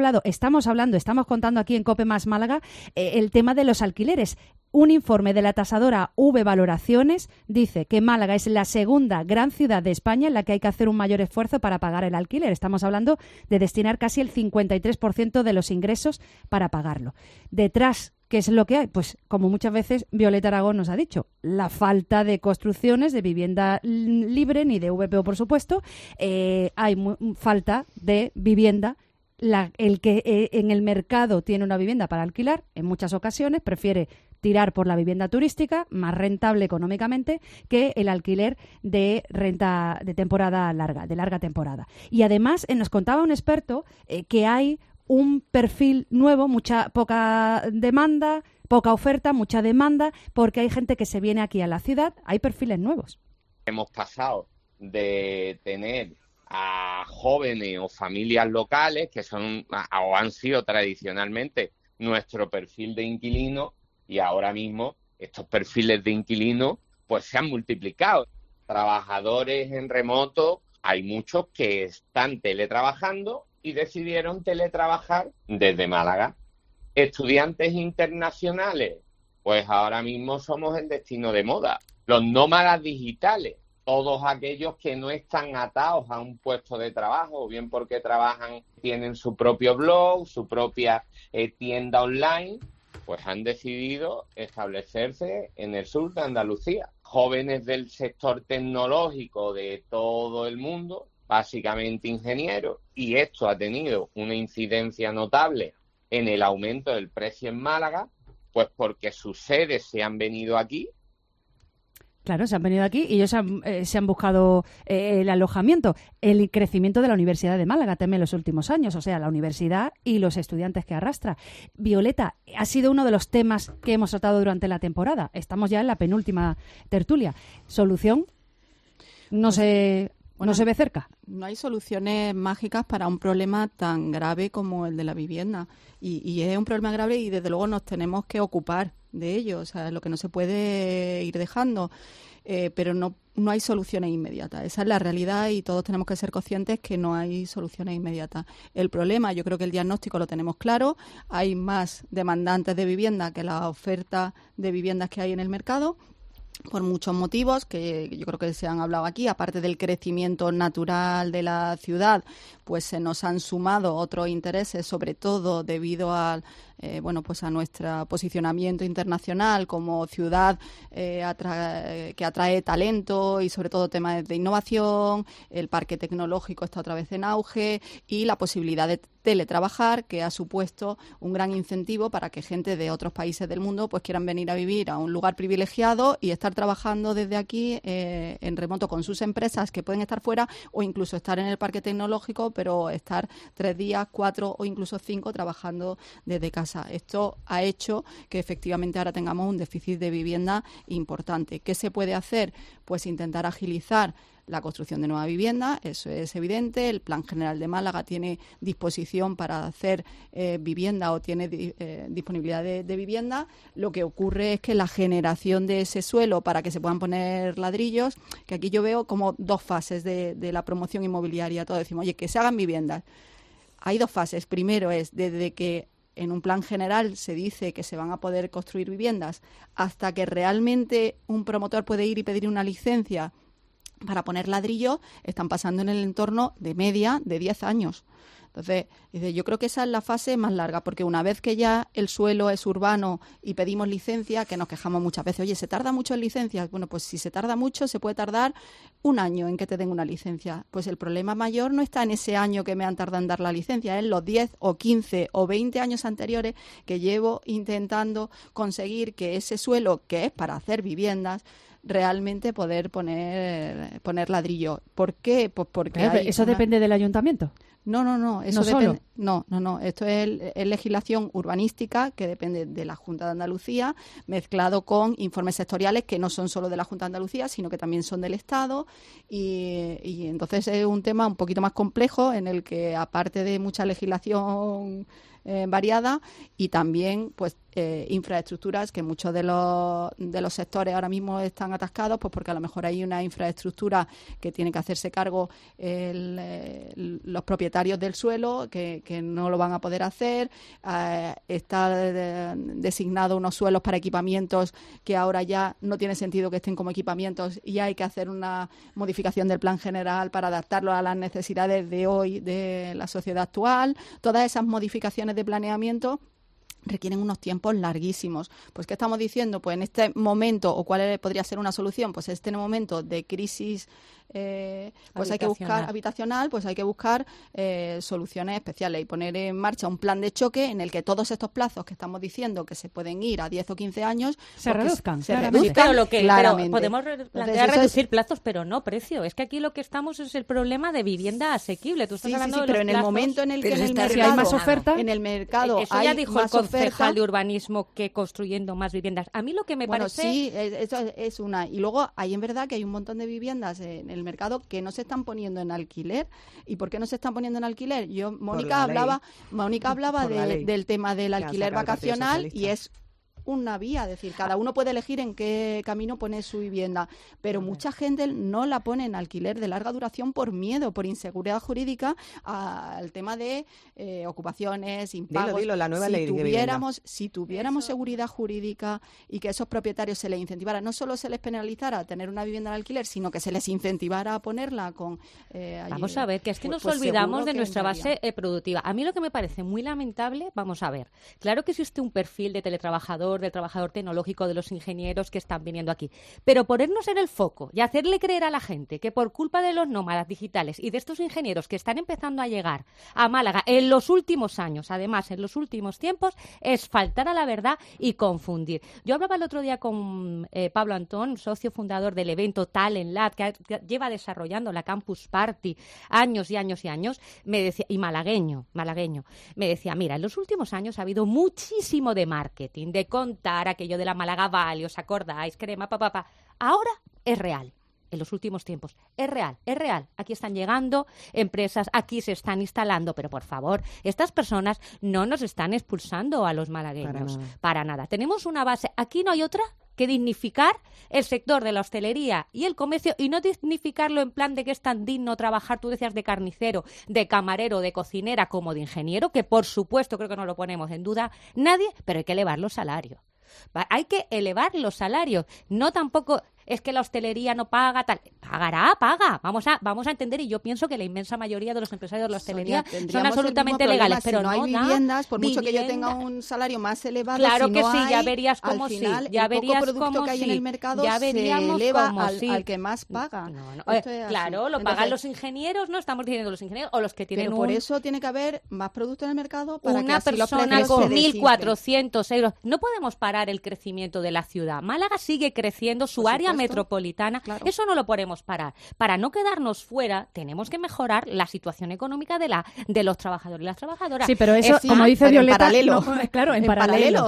estamos contando aquí en COPE Más Málaga el tema de los alquileres. Un informe de la tasadora V Valoraciones dice que Málaga es la segunda gran ciudad de España en la que hay que hacer un mayor esfuerzo para pagar el alquiler. Estamos hablando de destinar casi el 53% de los ingresos para pagarlo. Detrás, ¿qué es lo que hay? Pues, como muchas veces Violeta Aragón nos ha dicho, la falta de construcciones de vivienda libre, ni de VPO, por supuesto. Hay falta de vivienda. El que en el mercado tiene una vivienda para alquilar, en muchas ocasiones prefiere tirar por la vivienda turística, más rentable económicamente, que el alquiler de renta de temporada larga, de larga temporada. Y además nos contaba un experto que hay un perfil nuevo, poca demanda, poca oferta, mucha demanda, porque hay gente que se viene aquí a la ciudad, hay perfiles nuevos. Hemos pasado de tener a jóvenes o familias locales que son o han sido tradicionalmente nuestro perfil de inquilino, y ahora mismo estos perfiles de inquilino pues se han multiplicado. Trabajadores en remoto, hay muchos que están teletrabajando y decidieron teletrabajar desde Málaga. Estudiantes internacionales, pues ahora mismo somos el destino de moda. Los nómadas digitales, todos aquellos que no están atados a un puesto de trabajo, o bien porque tienen su propio blog, su propia tienda online, pues han decidido establecerse en el sur de Andalucía. Jóvenes del sector tecnológico de todo el mundo, básicamente ingenieros, y esto ha tenido una incidencia notable en el aumento del precio en Málaga, pues porque sus sedes se han venido aquí. Claro, se han venido aquí y ellos se han buscado el alojamiento. El crecimiento de la Universidad de Málaga también en los últimos años, o sea, la universidad y los estudiantes que arrastra. Violeta, ha sido uno de los temas que hemos tratado durante la temporada. Estamos ya en la penúltima tertulia. ¿Solución? No se ve cerca. No hay soluciones mágicas para un problema tan grave como el de la vivienda. Y es un problema grave y desde luego nos tenemos que ocupar de ello. O sea, lo que no se puede ir dejando. Pero no hay soluciones inmediatas. Esa es la realidad y todos tenemos que ser conscientes que no hay soluciones inmediatas. El problema, yo creo que el diagnóstico lo tenemos claro. Hay más demandantes de vivienda que la oferta de viviendas que hay en el mercado, por muchos motivos que yo creo que se han hablado aquí. Aparte del crecimiento natural de la ciudad, pues se nos han sumado otros intereses, sobre todo debido a nuestro posicionamiento internacional como ciudad que atrae talento y sobre todo temas de innovación. El parque tecnológico está otra vez en auge y la posibilidad de teletrabajar, que ha supuesto un gran incentivo para que gente de otros países del mundo pues quieran venir a vivir a un lugar privilegiado y estar trabajando desde aquí en remoto con sus empresas que pueden estar fuera, o incluso estar en el parque tecnológico, pero estar 3 días, 4 o incluso 5 trabajando desde casa. Esto ha hecho que efectivamente ahora tengamos un déficit de vivienda importante. ¿Qué se puede hacer? Pues intentar agilizar la construcción de nueva vivienda, eso es evidente. El Plan General de Málaga tiene disposición para hacer vivienda o tiene disponibilidad de vivienda. Lo que ocurre es que la generación de ese suelo para que se puedan poner ladrillos, que aquí yo veo como 2 fases de la promoción inmobiliaria. Todos decimos, oye, que se hagan viviendas. Hay 2 fases. Primero es desde que en un plan general se dice que se van a poder construir viviendas hasta que realmente un promotor puede ir y pedir una licencia para poner ladrillo, están pasando en el entorno de media de 10 años. Entonces, yo creo que esa es la fase más larga, porque una vez que ya el suelo es urbano y pedimos licencia, que nos quejamos muchas veces, oye, ¿se tarda mucho en licencias? Bueno, pues si se tarda mucho, se puede tardar 1 año en que te den una licencia. Pues el problema mayor no está en ese año que me han tardado en dar la licencia, es en los 10 o 15 o 20 años anteriores que llevo intentando conseguir que ese suelo, que es para hacer viviendas, realmente poder poner ladrillo. ¿Por qué? Pues porque ¿eso depende del ayuntamiento? No, eso ¿No depende. solo? No, esto es legislación urbanística que depende de la Junta de Andalucía, mezclado con informes sectoriales que no son solo de la Junta de Andalucía, sino que también son del Estado, y entonces es un tema un poquito más complejo en el que, aparte de mucha legislación variada, y también pues infraestructuras, que muchos de los sectores ahora mismo están atascados, pues porque a lo mejor hay una infraestructura que tiene que hacerse cargo los propietarios del suelo, que no lo van a poder hacer. Está designado unos suelos para equipamientos que ahora ya no tiene sentido que estén como equipamientos, y hay que hacer una modificación del plan general para adaptarlo a las necesidades de hoy de la sociedad actual. Todas esas modificaciones de planeamiento requieren unos tiempos larguísimos. Pues, ¿qué estamos diciendo? Pues en este momento, o cuál podría ser una solución, pues este momento de crisis pues hay que buscar habitacional, pues hay que buscar soluciones especiales y poner en marcha un plan de choque en el que todos estos plazos que estamos diciendo que se pueden ir a 10 o 15 años se reduzcan. Sí, pero podemos plantear reducir plazos, pero no precio. Es que aquí lo que estamos es el problema de vivienda asequible. Tú estás hablando de pero los en el momento en el que en el mercado, si hay más oferta, en el mercado eso ya dijo el concejal oferta de urbanismo, que construyendo más viviendas. A mí lo que me parece... Sí, eso es una. Y luego hay en verdad que hay un montón de viviendas en el mercado que no se están poniendo en alquiler. ¿Y por qué no se están poniendo en alquiler? Mónica hablaba del tema del alquiler vacacional, y es una vía, es decir, cada uno puede elegir en qué camino pone su vivienda, pero mucha gente no la pone en alquiler de larga duración por miedo, por inseguridad jurídica al tema de ocupaciones, impagos. Dilo, la nueva ley de vivienda. Si tuviéramos seguridad jurídica y que esos propietarios se les incentivara, no solo se les penalizara a tener una vivienda en alquiler, sino que se les incentivara a ponerla con... Vamos a ver, que es que nos olvidamos de nuestra base productiva. A mí lo que me parece muy lamentable, vamos a ver, claro que existe un perfil de teletrabajador, del trabajador tecnológico, de los ingenieros que están viniendo aquí, pero ponernos en el foco y hacerle creer a la gente que por culpa de los nómadas digitales y de estos ingenieros que están empezando a llegar a Málaga en los últimos años, además en los últimos tiempos, es faltar a la verdad y confundir. Yo hablaba el otro día con Pablo Antón, socio fundador del evento Talent Lab, que lleva desarrollando la Campus Party años y años y años, me decía, y malagueño, me decía, mira, en los últimos años ha habido muchísimo de marketing, de contar aquello de la Málaga Valley, ¿os acordáis? Crema, papá. Ahora es real. En los últimos tiempos. Es real. Aquí están llegando empresas, aquí se están instalando, pero por favor, estas personas no nos están expulsando a los malagueños. Para nada. Tenemos una base, aquí no hay otra que dignificar el sector de la hostelería y el comercio, y no dignificarlo en plan de que es tan digno trabajar, tú decías, de carnicero, de camarero, de cocinera, como de ingeniero, que por supuesto creo que no lo ponemos en duda nadie, pero hay que elevar los salarios. Hay que elevar los salarios, no tampoco es que la hostelería no paga, tal. Paga. Vamos a entender, y yo pienso que la inmensa mayoría de los empresarios de la hostelería son absolutamente legales, pero si no hay viviendas, por mucho que yo tenga un salario más elevado, claro si que no sí, hay, ya verías cómo al final, sí, ya verías el poco producto cómo que hay sí, en el mercado ya se veríamos eleva cómo al que más paga. Claro, lo pagan los ingenieros, no estamos diciendo los ingenieros, o los que tienen pero por eso tiene que haber más producto en el mercado para una que así los persona precios con se desinflen. 1.400 euros. No podemos parar el crecimiento de la ciudad. Málaga sigue creciendo, su área metropolitana. Claro. Eso no lo podemos parar. Para no quedarnos fuera, tenemos que mejorar la situación económica de los trabajadores y las trabajadoras. Sí, pero eso, como dice Violeta, paralelo. Claro, en paralelo.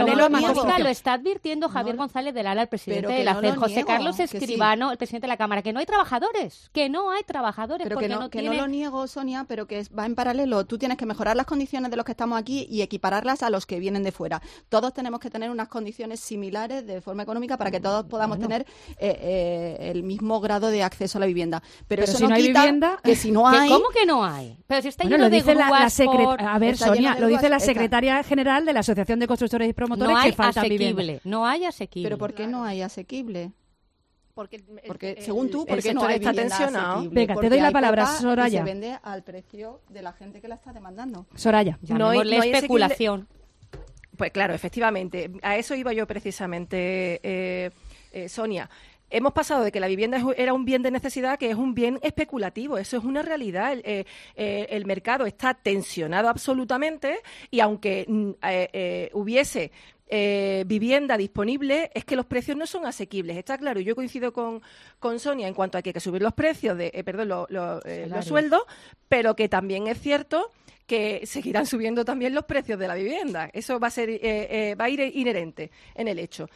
Lo está advirtiendo Javier González del ALA, el presidente de la CER, José Carlos Escribano, el presidente de la Cámara, que no hay trabajadores, pero que no lo niego, Sonia, pero que va en paralelo. Tú tienes que mejorar las condiciones de los que estamos aquí y equipararlas a los que vienen de fuera. Todos tenemos que tener unas condiciones similares de forma económica para que todos podamos tener el mismo grado de acceso a la vivienda. Pero eso si no hay vivienda, que si no hay... ¿Cómo que no hay? Pero si está lleno lo de dice grúas A ver, Sonia, lo dice la secretaria general de la Asociación de Constructores y Promotores, que falta vivienda. No hay asequible. ¿Pero por qué no hay asequible? Porque según tú, ¿por qué no hay vivienda asequible? Venga, te doy la palabra, Soraya. Se vende al precio de la gente que la está demandando. Soraya. No hay especulación. Pues claro, efectivamente. A eso iba yo precisamente, Sonia. Hemos pasado de que la vivienda era un bien de necesidad, que es un bien especulativo. Eso es una realidad. El mercado está tensionado absolutamente, y aunque hubiese vivienda disponible, es que los precios no son asequibles. Está claro, yo coincido con Sonia en cuanto a que hay que subir los precios, los sueldos, pero que también es cierto que seguirán subiendo también los precios de la vivienda. Eso va a ir inherente en el hecho.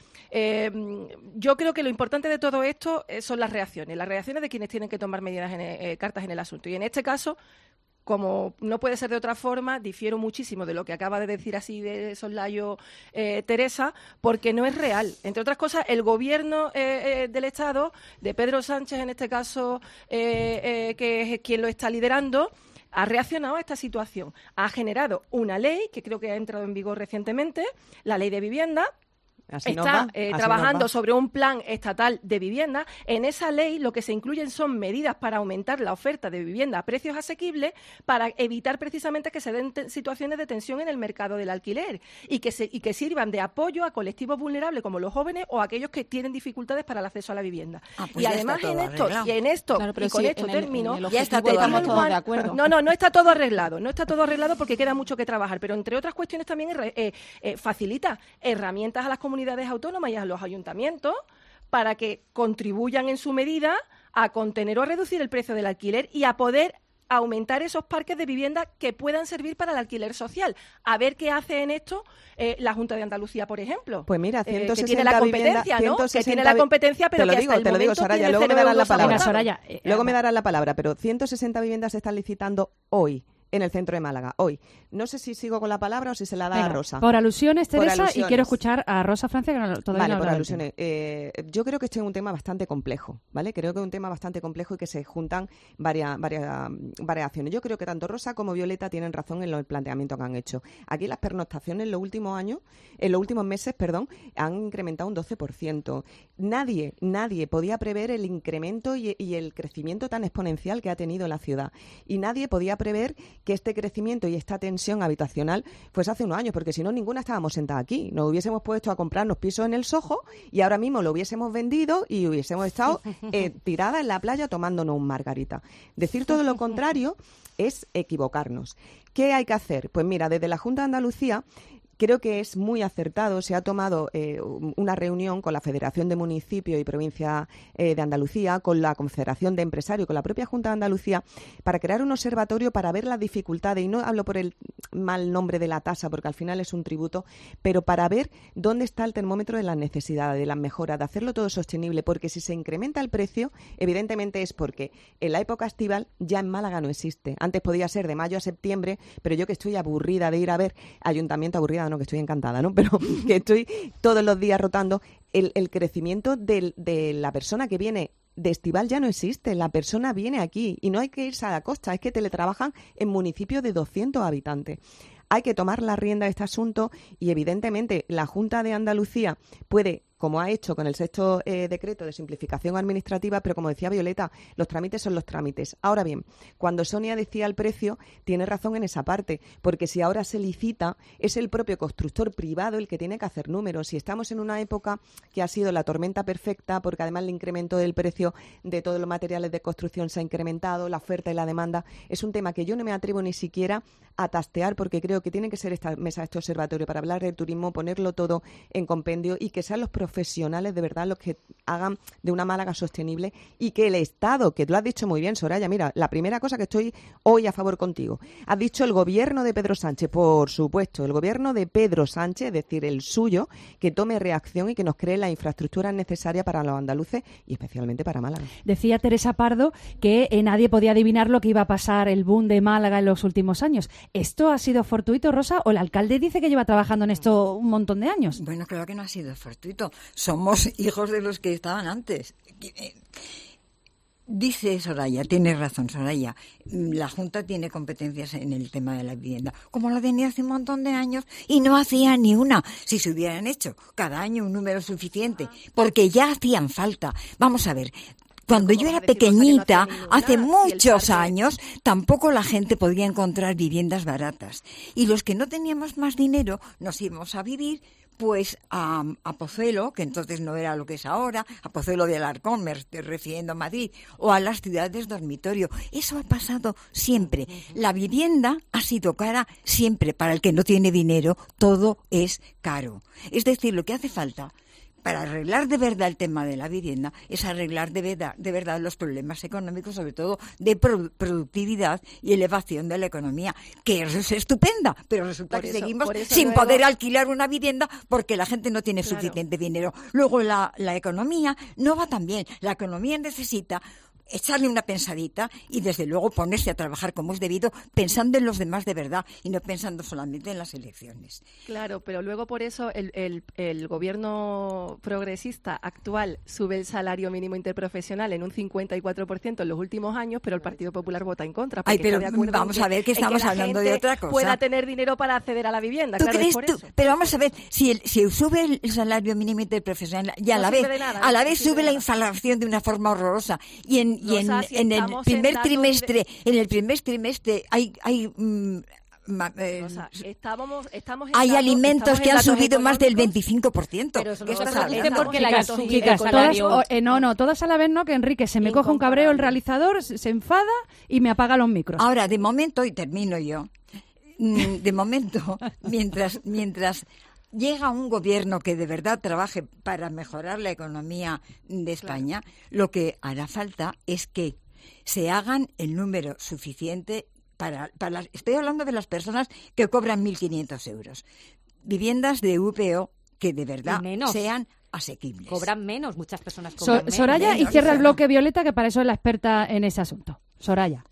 Yo creo que lo importante de todo esto son las reacciones de quienes tienen que tomar medidas, cartas en el asunto. Y en este caso, como no puede ser de otra forma, difiero muchísimo de lo que acaba de decir así de soslayo Teresa, porque no es real. Entre otras cosas, el gobierno del Estado, de Pedro Sánchez en este caso, que es quien lo está liderando, ha reaccionado a esta situación. Ha generado una ley que creo que ha entrado en vigor recientemente, la Ley de Vivienda. Está trabajando sobre un plan estatal de vivienda. En esa ley lo que se incluyen son medidas para aumentar la oferta de vivienda a precios asequibles, para evitar precisamente que se den situaciones de tensión en el mercado del alquiler y que sirvan de apoyo a colectivos vulnerables como los jóvenes o aquellos que tienen dificultades para el acceso a la vivienda. Pues y además con esto termino, ya está todo, estamos todos de acuerdo. No está todo arreglado. No está todo arreglado porque queda mucho que trabajar, pero entre otras cuestiones también facilita herramientas a las comunidades autónomas y a los ayuntamientos para que contribuyan en su medida a contener o a reducir el precio del alquiler y a poder aumentar esos parques de vivienda que puedan servir para el alquiler social. A ver qué hace en esto la Junta de Andalucía, por ejemplo. Pues mira, 160 que tiene la competencia, ¿no? Que tiene la competencia, pero te lo digo, Soraya, luego me darás la palabra. Soraya, luego me darás la palabra, pero 160 viviendas se están licitando hoy. en el centro de Málaga, hoy. No sé si sigo con la palabra o si se la da a Rosa. Por alusiones, Teresa, por alusiones. Y quiero escuchar a Rosa Francia, que todavía vale, no por ha alusiones. Yo creo que este es un tema bastante complejo, ¿vale? Creo que es un tema bastante complejo y que se juntan varias acciones. Yo creo que tanto Rosa como Violeta tienen razón en los planteamientos que han hecho. Aquí las pernoctaciones en los últimos meses, han incrementado un 12%. Nadie podía prever el incremento y el crecimiento tan exponencial que ha tenido la ciudad. Y nadie podía prever que este crecimiento y esta tensión habitacional fuese hace unos años, porque si no, ninguna estábamos sentadas aquí. Nos hubiésemos puesto a comprarnos pisos en el Soho y ahora mismo lo hubiésemos vendido y hubiésemos estado tiradas en la playa tomándonos un margarita. Decir todo lo contrario es equivocarnos. ¿Qué hay que hacer? Pues mira, desde la Junta de Andalucía creo que es muy acertado. Se ha tomado una reunión con la Federación de Municipios y Provincias de Andalucía, con la Confederación de Empresarios, con la propia Junta de Andalucía, para crear un observatorio para ver las dificultades. Y no hablo por el mal nombre de la tasa, porque al final es un tributo, pero para ver dónde está el termómetro de las necesidades, de las mejoras, de hacerlo todo sostenible. Porque si se incrementa el precio, evidentemente es porque en la época estival ya en Málaga no existe. Antes podía ser de mayo a septiembre, pero yo que estoy aburrida de ir a ver ayuntamiento, aburrida no, que estoy encantada, ¿no? Pero que estoy todos los días rotando, el crecimiento de la persona que viene de estival ya no existe. La persona viene aquí y no hay que irse a la costa, es que teletrabajan en municipios de 200 habitantes. Hay que tomar la rienda de este asunto y, evidentemente, la Junta de Andalucía puede, como ha hecho con el sexto decreto de simplificación administrativa, pero como decía Violeta, los trámites son los trámites. Ahora bien, cuando Sonia decía el precio, tiene razón en esa parte, porque si ahora se licita, es el propio constructor privado el que tiene que hacer números. Y estamos en una época que ha sido la tormenta perfecta, porque además el incremento del precio de todos los materiales de construcción se ha incrementado, la oferta y la demanda. Es un tema que yo no me atrevo ni siquiera a tastear, porque creo que tiene que ser esta mesa, este observatorio, para hablar del turismo, ponerlo todo en compendio y que sean los profesionales de verdad los que hagan de una Málaga sostenible, y que el Estado, que tú lo has dicho muy bien, Soraya, mira, la primera cosa que estoy hoy a favor contigo, has dicho el gobierno de Pedro Sánchez, por supuesto, el gobierno de Pedro Sánchez, es decir, el suyo, que tome reacción y que nos cree la infraestructura necesaria para los andaluces y especialmente para Málaga. Decía Teresa Pardo que nadie podía adivinar lo que iba a pasar, el boom de Málaga en los últimos años. ¿Esto ha sido fortuito, Rosa, o el alcalde dice que lleva trabajando en esto un montón de años? Bueno, claro que no ha sido fortuito. Somos hijos de los que estaban antes. Dice Soraya, tiene razón Soraya, la Junta tiene competencias en el tema de la vivienda, como la tenía hace un montón de años, y no hacía ni una. Si se hubieran hecho cada año un número suficiente, porque ya hacían falta. Vamos a ver. Cuando yo era pequeñita, hace muchos años, tampoco la gente podía encontrar viviendas baratas. Y los que no teníamos más dinero nos íbamos a vivir pues a Pozuelo, que entonces no era lo que es ahora, a Pozuelo de Alarcón, me estoy refiriendo a Madrid, o a las ciudades dormitorio. Eso ha pasado siempre. La vivienda ha sido cara siempre. Para el que no tiene dinero, todo es caro. Es decir, lo que hace falta para arreglar de verdad el tema de la vivienda es arreglar de verdad los problemas económicos, sobre todo de productividad y elevación de la economía, que es estupenda, pero resulta que seguimos sin poder alquilar una vivienda porque la gente no tiene suficiente dinero. Luego la economía no va tan bien. La economía necesita echarle una pensadita y desde luego ponerse a trabajar como es debido, pensando en los demás de verdad y no pensando solamente en las elecciones. Claro, pero luego por eso el gobierno progresista actual sube el salario mínimo interprofesional en un 54% en los últimos años, pero el Partido Popular vota en contra. Ay, pero vamos a ver que estamos hablando de otra cosa. Pueda tener dinero para acceder a la vivienda. ¿Tú claro, crees por tú? Eso. Pero vamos a ver, si sube el salario mínimo interprofesional y a la vez sube la inflación de una forma horrorosa y en el primer trimestre hay hay alimentos que han subido más del 25%. Pero eso no ¿Qué estás se hablando? porque la gasolina, el salario... Todas a la vez no, que Enrique se me coge un cabreo el realizador, se enfada y me apaga los micros. Ahora, de momento, y termino yo, de momento, mientras llega un gobierno que de verdad trabaje para mejorar la economía de España, lo que hará falta es que se hagan el número suficiente para estoy hablando de las personas que cobran 1.500 euros. Viviendas de VPO que de verdad sean asequibles. Cobran menos, muchas personas cobran menos. Soraya, y cierra el bloque Violeta, que para eso es la experta en ese asunto. Soraya.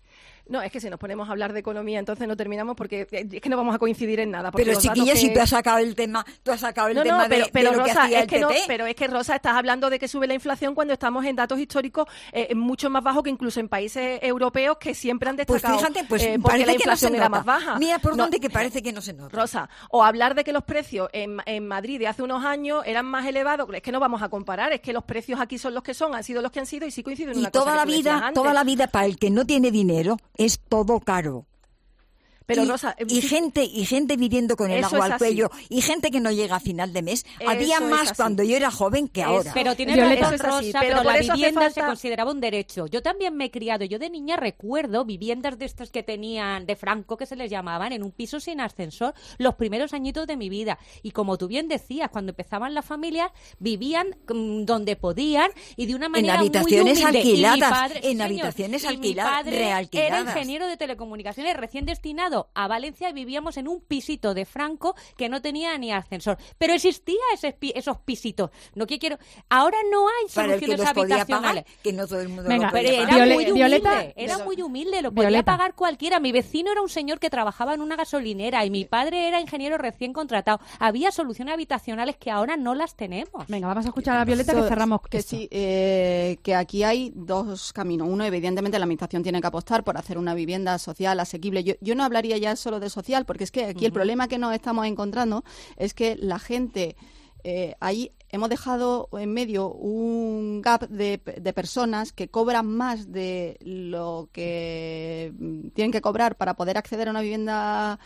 No, es que si nos ponemos a hablar de economía, entonces no terminamos porque es que no vamos a coincidir en nada. Pero chiquilla, si tú has sacado el tema, tema de lo Rosa, que hacía el PP. pero es que, Rosa, estás hablando de que sube la inflación cuando estamos en datos históricos mucho más bajos que incluso en países europeos que siempre han destacado fíjate, porque la inflación era más baja. Mira por dónde que parece que no se nota. Rosa, o hablar de que los precios en Madrid de hace unos años eran más elevados, es que no vamos a comparar, es que los precios aquí son los que son, han sido los que han sido y sí coinciden en una cosa que tú decías antes. Toda la vida para el que no tiene dinero es todo caro. Pero Rosa, y gente viviendo con el agua al cuello y gente que no llega a final de mes. Había más cuando yo era joven que ahora. Pero tiene razón, Rosa, pero la vivienda se consideraba un derecho. Yo también me he criado, yo de niña recuerdo viviendas de estas que tenían de Franco, que se les llamaban, en un piso sin ascensor, los primeros añitos de mi vida. Y como tú bien decías, cuando empezaban las familias, vivían donde podían y de una manera muy humilde. En Señor, habitaciones y alquiladas, mi padre realquiladas. era ingeniero de telecomunicaciones recién destinado a Valencia y vivíamos en un pisito de Franco que no tenía ni ascensor. Pero existía esos pisitos. Ahora no hay soluciones habitacionales. Pagar, que no todo el mundo Venga, lo podía pero pagar. era muy humilde, lo podía pagar cualquiera. Mi vecino era un señor que trabajaba en una gasolinera y mi padre era ingeniero recién contratado. Había soluciones habitacionales que ahora no las tenemos. Venga, vamos a escuchar a Violeta que cerramos. Que sí, que aquí hay dos caminos. Uno, evidentemente, la administración tiene que apostar por hacer una vivienda social asequible. Yo no hablaría ya solo de social, porque es que aquí el problema que nos estamos encontrando es que la gente, ahí hemos dejado en medio un gap de personas que cobran más de lo que tienen que cobrar para poder acceder a una vivienda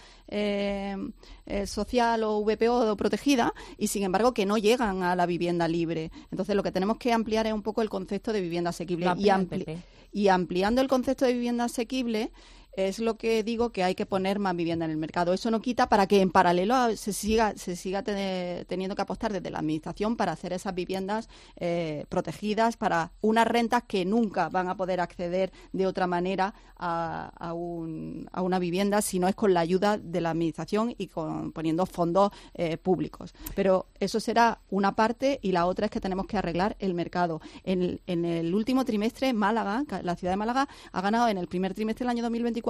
social o VPO o protegida y sin embargo que no llegan a la vivienda libre. Entonces lo que tenemos que ampliar es un poco el concepto de vivienda asequible y ampliando el concepto de vivienda asequible es lo que digo, que hay que poner más vivienda en el mercado. Eso no quita para que en paralelo se siga teniendo que apostar desde la administración para hacer esas viviendas protegidas, para unas rentas que nunca van a poder acceder de otra manera a una vivienda si no es con la ayuda de la administración y poniendo fondos públicos. Pero eso será una parte y la otra es que tenemos que arreglar el mercado. En el último trimestre, Málaga, la ciudad de Málaga, ha ganado en el primer trimestre del año 2024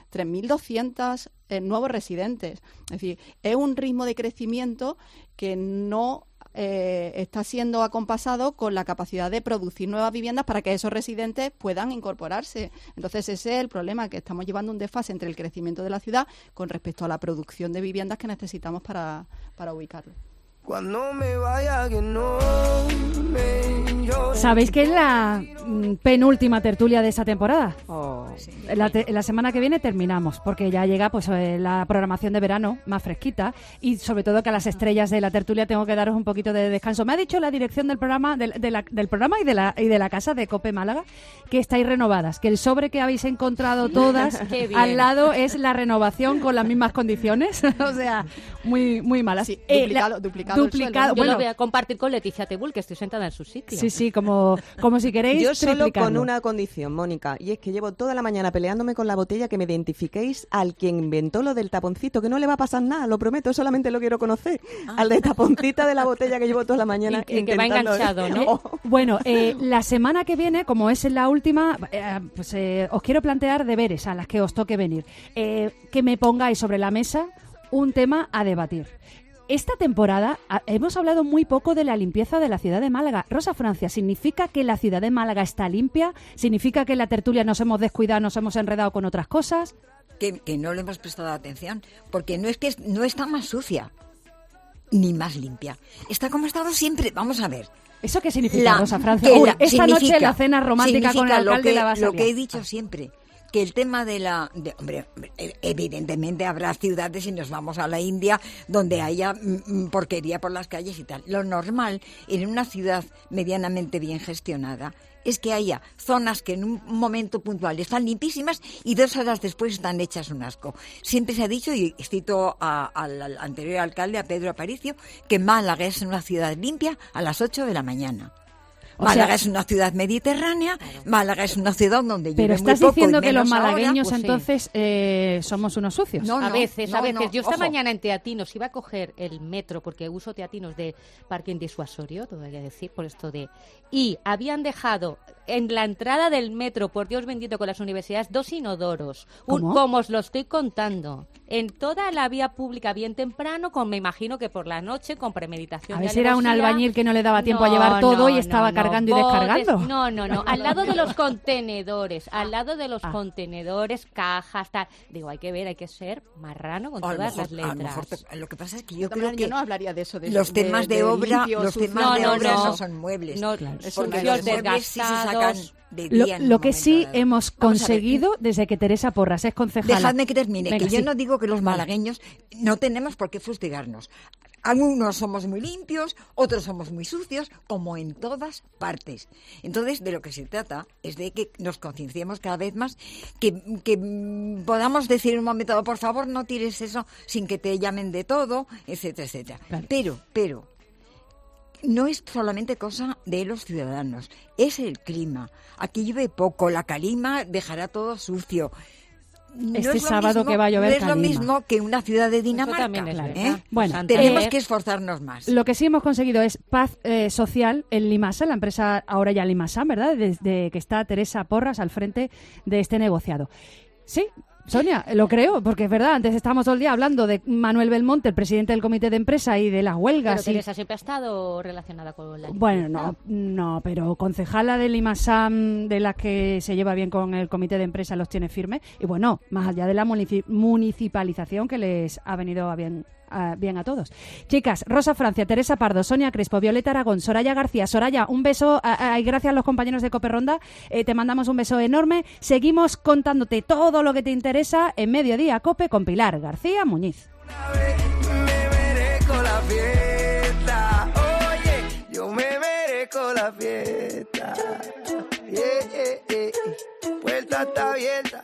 3.200 nuevos residentes. Es decir, es un ritmo de crecimiento que no está siendo acompasado con la capacidad de producir nuevas viviendas para que esos residentes puedan incorporarse. Entonces, ese es el problema, que estamos llevando un desfase entre el crecimiento de la ciudad con respecto a la producción de viviendas que necesitamos para ubicarlo. Cuando me vaya que no me llores. ¿Sabéis que es la penúltima tertulia de esta temporada? La semana que viene terminamos, porque ya llega pues la programación de verano más fresquita y sobre todo que a las estrellas de la tertulia tengo que daros un poquito de descanso. Me ha dicho la dirección del programa del programa y de la casa de COPE Málaga que estáis renovadas, que el sobre que habéis encontrado todas al lado es la renovación con las mismas condiciones. O sea, muy muy malas. Sí, duplicado. Yo lo voy a compartir con Leticia Tebul, que estoy sentada en su sitio. Sí, como si queréis. Yo solo con una condición, Mónica, y es que llevo toda la mañana peleándome con la botella, que me identifiquéis al quien inventó lo del taponcito, que no le va a pasar nada, lo prometo, solamente lo quiero conocer. Al de taponcita de la botella que llevo toda la mañana. Y que va enganchado, ¿no? Bueno, la semana que viene, como es la última, os quiero plantear deberes a las que os toque venir. Que me pongáis sobre la mesa un tema a debatir. Esta temporada hemos hablado muy poco de la limpieza de la ciudad de Málaga. Rosa Francia, ¿significa que la ciudad de Málaga está limpia? ¿Significa que en la tertulia nos hemos descuidado, nos hemos enredado con otras cosas? Que no le hemos prestado atención, porque no está más sucia, ni más limpia. Está como ha estado siempre. Vamos a ver. ¿Eso qué significa, Rosa Francia? Esta noche la cena romántica con el alcalde la vas a lo que he dicho siempre. Que el tema hombre, evidentemente habrá ciudades, y nos vamos a la India, donde haya porquería por las calles y tal. Lo normal en una ciudad medianamente bien gestionada es que haya zonas que en un momento puntual están limpísimas y 2 horas después están hechas un asco. Siempre se ha dicho, y cito al anterior alcalde, a Pedro Aparicio, que Málaga es una ciudad limpia a las 8 de la mañana. Málaga es una ciudad mediterránea, Málaga es una ciudad donde llueve muy poco. Pero estás diciendo que los malagueños ahora, entonces somos unos sucios. No, a veces. Yo esta mañana en Teatinos iba a coger el metro, porque uso Teatinos de parking disuasorio, te voy a decir, por esto de... Y habían dejado en la entrada del metro, por Dios bendito, con las universidades, 2 inodoros. ¿Cómo? Como os lo estoy contando. En toda la vía pública, bien temprano, me imagino que por la noche, con premeditación. A ver si era un albañil que no le daba tiempo a llevar todo y estaba cargando y descargando. No. Al lado de los contenedores. Al lado de los contenedores, cajas, tal. Digo, hay que ser marrano con todas las letras. Lo que pasa es que yo creo que no hablaría de eso. Los temas de obra no son muebles. No, porque los muebles sí se sacan de día. Lo que sí hemos conseguido desde que Teresa Porras es concejala. Dejadme que termine, que yo no digo que los malagueños no tenemos por qué fustigarnos. Algunos somos muy limpios, otros somos muy sucios, como en todas partes. Entonces, de lo que se trata es de que nos concienciemos cada vez más, que podamos decir en un momento dado, por favor, no tires eso sin que te llamen de todo, etcétera, etcétera. Claro. Pero no es solamente cosa de los ciudadanos, es el clima. Aquí llueve poco, la calima dejará todo sucio. Sábado que va a llover no es lo mismo que una ciudad de Dinamarca. Bueno, tenemos que esforzarnos más. Lo que sí hemos conseguido es paz social en Limasa, la empresa ahora ya Limasa, ¿verdad? Desde que está Teresa Porras al frente de este negociado. Sí, Sonia, lo creo, porque es verdad, antes estábamos todo el día hablando de Manuel Belmonte, el presidente del comité de empresa, y de las huelgas. Pero Teresa siempre ha estado relacionada con la... Bueno, no, pero concejala de Limasam, de las que se lleva bien con el comité de empresa, los tiene firmes. Y bueno, más allá de la municipalización que les ha venido bien a todos. Chicas, Rosa Francia, Teresa Pardo, Sonia Crespo, Violeta Aragón, Soraya García. Soraya, un beso y gracias a los compañeros de Cope Ronda. Te mandamos un beso enorme. Seguimos contándote todo lo que te interesa en Mediodía Cope con Pilar García Muñiz. Me merezco la fiesta. Oye, yo me merezco la fiesta. Puerta está abierta.